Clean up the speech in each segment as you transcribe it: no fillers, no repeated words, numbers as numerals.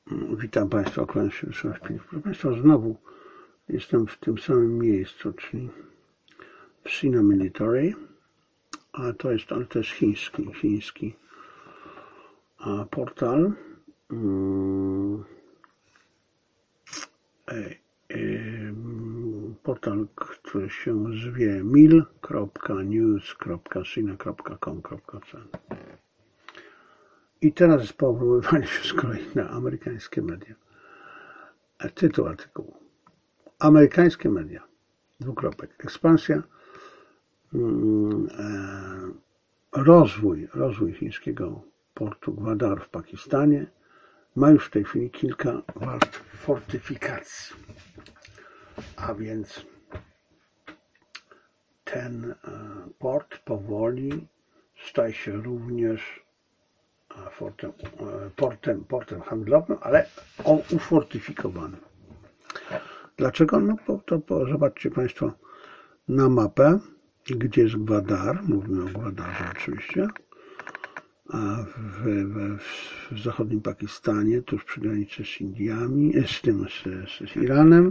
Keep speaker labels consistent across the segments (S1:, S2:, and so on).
S1: Witam Państwa, kłaniam się Ryszard Filip. Proszę Państwa, znowu jestem w tym samym miejscu, czyli w Sina Military, ale to jest chiński portal. Portal, który się zwie mil.news.sina.com.cn. I teraz jest powoływanie się z kolei na amerykańskie media. Tytuł artykułu. Amerykańskie media. Ekspansja, rozwój chińskiego portu Gwadar w Pakistanie ma już w tej chwili kilka warstw fortyfikacji. A więc ten port powoli staje się również portem handlowym, ale ufortyfikowanym. Dlaczego? No bo zobaczcie Państwo na mapę, gdzie jest Gwadar, mówimy o Gwadarze oczywiście, a w zachodnim Pakistanie, tuż przy granicy z Indiami, z Iranem.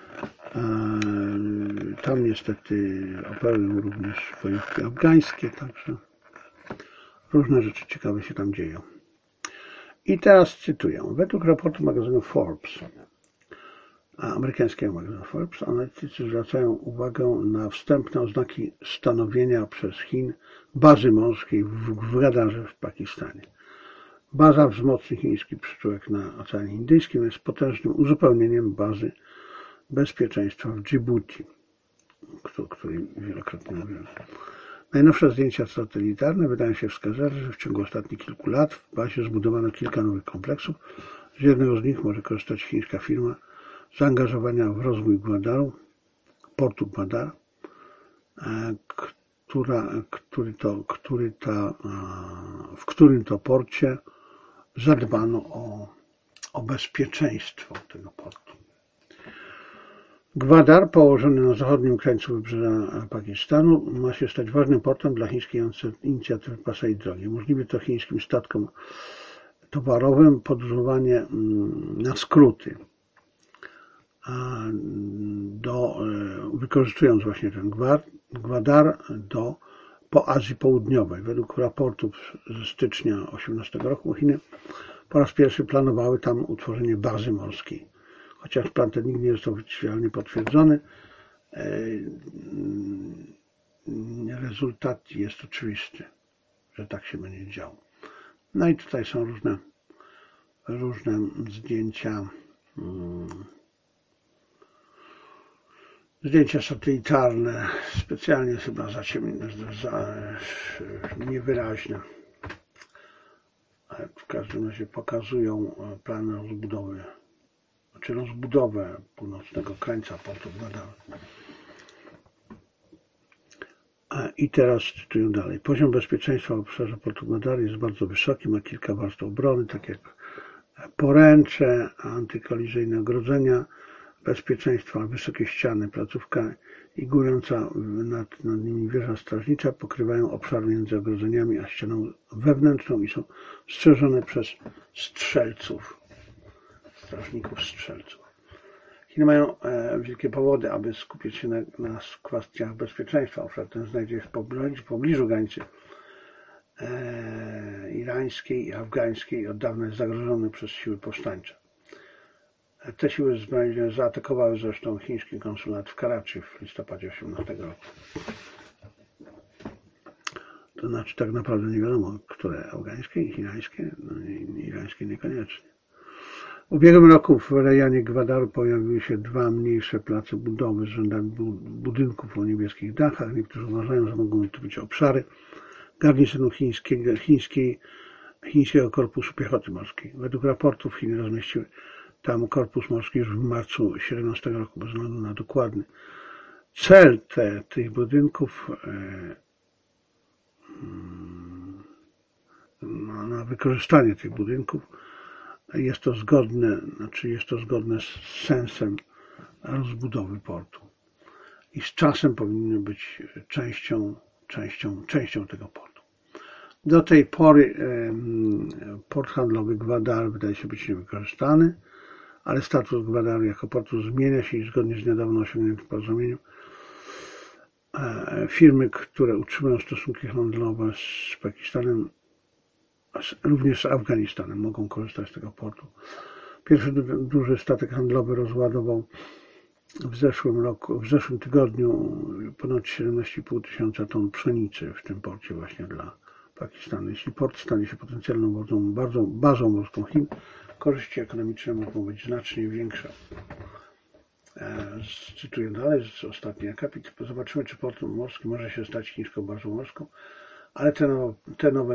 S1: Tam niestety operują również bojówki afgańskie, także różne rzeczy ciekawe się tam dzieją. I teraz cytuję. Według raportu magazynu Forbes, amerykańskiego magazynu Forbes, analitycy zwracają uwagę na wstępne oznaki stanowienia przez Chin bazy morskiej w Gwadarze w Pakistanie. Baza wzmocni chiński przyczółek na Oceanie Indyjskim, jest potężnym uzupełnieniem bazy bezpieczeństwa w Dżibuti, o której wielokrotnie mówiłem. Najnowsze zdjęcia satelitarne wydają się wskazać, że w ciągu ostatnich kilku lat w bazie zbudowano kilka nowych kompleksów. Z jednego z nich może korzystać chińska firma zaangażowania w rozwój Gwadaru, portu Gwadar, w którym to porcie zadbano o bezpieczeństwo tego portu. Gwadar, położony na zachodnim krańcu wybrzeża Pakistanu, ma się stać ważnym portem dla chińskiej inicjatywy Pasa i Drogi. Umożliwi to chińskim statkom towarowym podróżowanie na skróty, wykorzystując właśnie ten Gwadar po Azji Południowej. Według raportów ze stycznia 2018 roku Chiny po raz pierwszy planowały tam utworzenie bazy morskiej. Chociaż plan ten nigdy nie został oficjalnie potwierdzony, rezultat jest oczywisty, że tak się będzie działo. No i tutaj są różne zdjęcia satelitarne, specjalnie chyba niewyraźne, ale w każdym razie pokazują plany rozbudowę północnego krańca portu Gwadar. I teraz cytuję dalej. Poziom bezpieczeństwa w obszarze portu Gwadar jest bardzo wysoki, ma kilka warstw obrony, tak jak poręcze, antykolizyjne ogrodzenia bezpieczeństwa, wysokie ściany, placówka i górująca nad nimi wieża strażnicza pokrywają obszar między ogrodzeniami a ścianą wewnętrzną i są strzeżone przez strażników strzelców. Chiny mają wielkie powody, aby skupić się na kwestiach bezpieczeństwa. Obszar ten znajduje się w pobliżu granicy irańskiej i afgańskiej i od dawna jest zagrożony przez siły powstańcze. Te siły zaatakowały zresztą chiński konsulat w Karachi w listopadzie 2018 roku. To znaczy tak naprawdę nie wiadomo, które afgańskie i chińskie, no i irańskie niekoniecznie. W ubiegłym roku w rejonie Gwadaru pojawiły się dwa mniejsze place budowy z rzędami budynków o niebieskich dachach. Niektórzy uważają, że mogą to być obszary garnizonu chińskiego korpusu piechoty morskiej. Według raportów Chiny rozmieściły tam korpus morski już w marcu 2017 roku, bez względu na dokładny cel tych budynków, na wykorzystanie tych budynków. Jest to zgodne z sensem rozbudowy portu. I z czasem powinny być częścią tego portu. Do tej pory port handlowy Gwadar wydaje się być niewykorzystany, ale status Gwadaru jako portu zmienia się i zgodnie z niedawno osiągniętym porozumieniem firmy, które utrzymują stosunki handlowe z Pakistanem, również z Afganistanem, mogą korzystać z tego portu. Pierwszy duży statek handlowy rozładował w zeszłym tygodniu ponad 17,5 tysiąca ton pszenicy w tym porcie właśnie dla Pakistanu. Jeśli port stanie się potencjalną bazą morską Chin, korzyści ekonomiczne mogą być znacznie większe. Cytuję dalej, z ostatni akapit. Zobaczymy, czy port morski może się stać chińską bazą morską, ale te nowo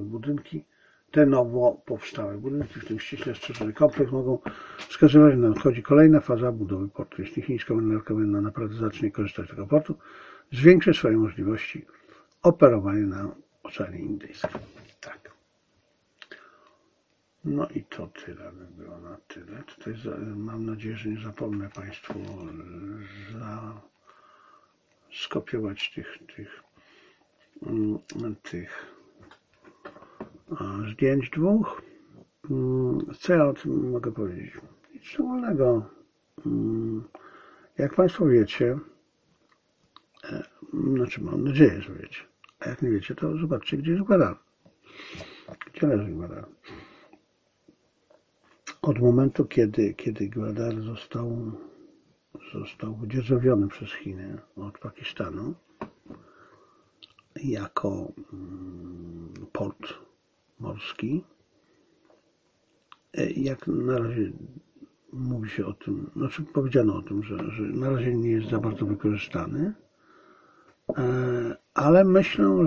S1: powstałe budynki, w tym ściśle strzeżony kompleks, mogą wskazywać, że nadchodzi kolejna faza budowy portu. Jeśli chińska marynarka wojenna naprawdę zacznie korzystać z tego portu, zwiększy swoje możliwości operowania na Oceanie Indyjskim. Tak. No i to tyle by było na tyle. Tutaj mam nadzieję, że nie zapomnę Państwu skopiować tych zdjęć dwóch. Co ja o tym mogę powiedzieć? Nic szczególnego. Jak Państwo wiecie, znaczy mam nadzieję, że wiecie, a jak nie wiecie, to zobaczcie, gdzie jest Gwadar. Gdzie leży Gwadar? Od momentu, kiedy Gwadar został wydzierżawiony przez Chiny od Pakistanu jako port morski, jak na razie mówi się o tym, znaczy powiedziano o tym, że na razie nie jest za bardzo wykorzystany, ale myślę,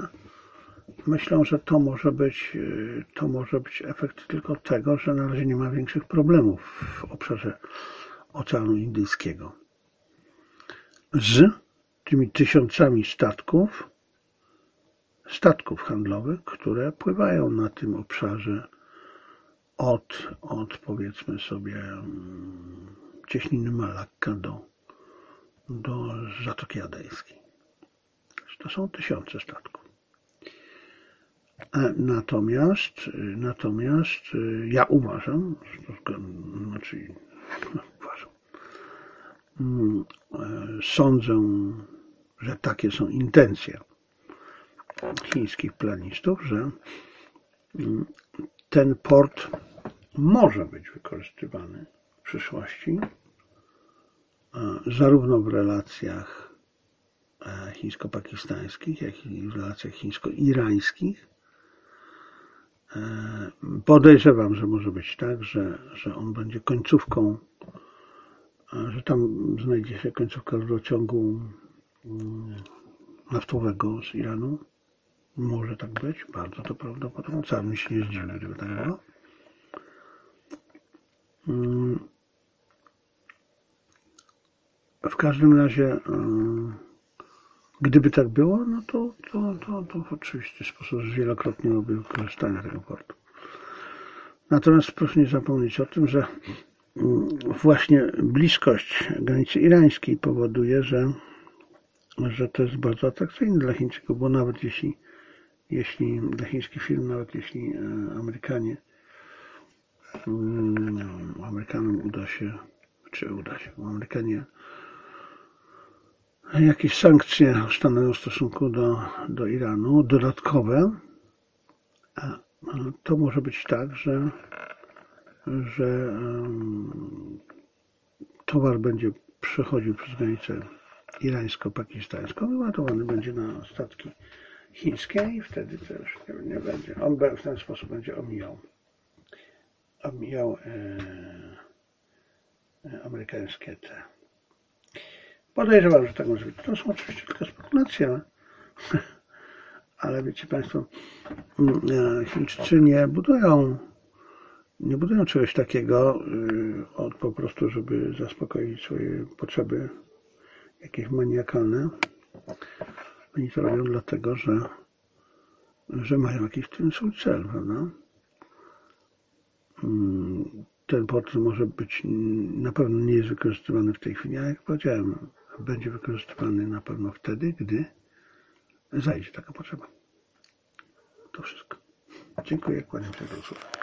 S1: że to może być efekt tylko tego, że na razie nie ma większych problemów w obszarze Oceanu Indyjskiego z tymi tysiącami statków handlowych, które pływają na tym obszarze od powiedzmy sobie cieśniny Malakka do Zatoki Adejskiej. To są tysiące statków. Natomiast ja uważam, sądzę, że takie są intencje chińskich planistów, że ten port może być wykorzystywany w przyszłości zarówno w relacjach chińsko-pakistańskich, jak i w relacjach chińsko-irańskich. Podejrzewam, że może być tak, że on będzie końcówką, że tam znajdzie się końcówka rurociągu naftowego z Iranu. Może tak być, bardzo to prawdopodobne. Wcale mi się nie zdziwi, gdyby tak było. W każdym razie, gdyby tak było, no to w oczywisty sposób wielokrotnie byłoby wykorzystanie tego portu. Natomiast proszę nie zapomnieć o tym, że właśnie bliskość granicy irańskiej powoduje, że to jest bardzo atrakcyjne dla Chińczyków, bo nawet jeśli dla chińskich firm, nawet jeśli Amerykanom uda się, Amerykanie jakieś sankcje ustanowią w stosunku do Iranu, dodatkowe, to może być tak, że towar będzie przechodził przez granicę irańsko-pakistańską i ładowany będzie na statki chińskie i wtedy też nie będzie. On w ten sposób będzie omijał amerykańskie te. Podejrzewam, że tak może być. To są oczywiście tylko spekulacje, ale wiecie Państwo, Chińczycy nie budują czegoś takiego po prostu, żeby zaspokoić swoje potrzeby jakieś maniakalne. Oni to robią dlatego, że mają jakiś w tym swój cel, prawda? Ten port może być, na pewno nie jest wykorzystywany w tej chwili, ale jak powiedziałem, będzie wykorzystywany na pewno wtedy, gdy zajdzie taka potrzeba. To wszystko. Dziękuję, kłaniam się do usłyszenia.